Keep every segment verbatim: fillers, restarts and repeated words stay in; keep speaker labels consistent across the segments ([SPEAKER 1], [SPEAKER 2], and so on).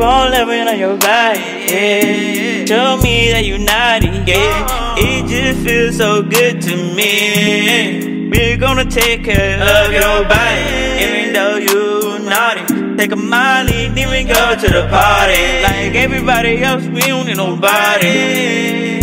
[SPEAKER 1] on loving on your body, yeah. Show me that you naughty, yeah. It just feels so good to me. We're gonna take care of your body, even though you naughty. Take a Molly, then we go to the party. Like everybody else, we don't need nobody.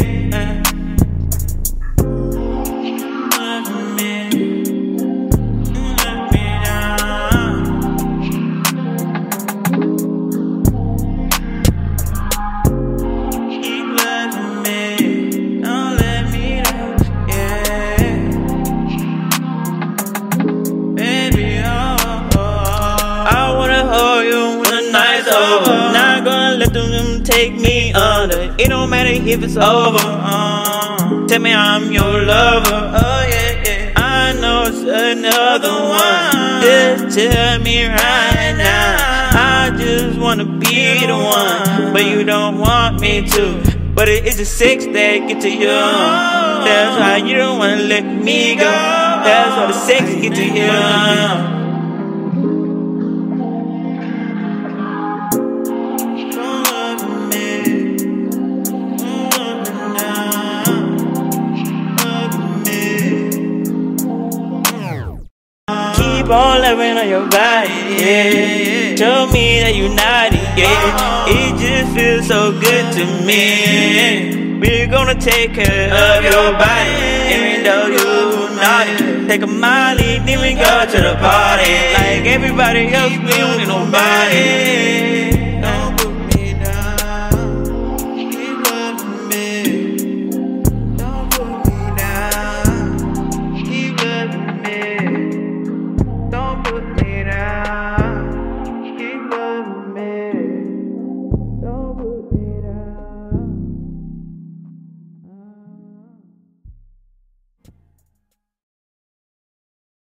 [SPEAKER 1] Not gonna let them take me under. It don't matter if it's over. uh, Tell me I'm your lover. Oh yeah, yeah. I know it's another one. Just tell me right now. I just wanna be the one, but you don't want me to. But it is the sex that get to you. That's why you don't wanna let me go. That's why the sex get to you. Keep on loving on your body, yeah. Show me that you naughty, yeah. It just feels so good to me. We're gonna take care of your body, even though you naughty. Take a Molly, then we go to the party. Like everybody else, we don't need nobody.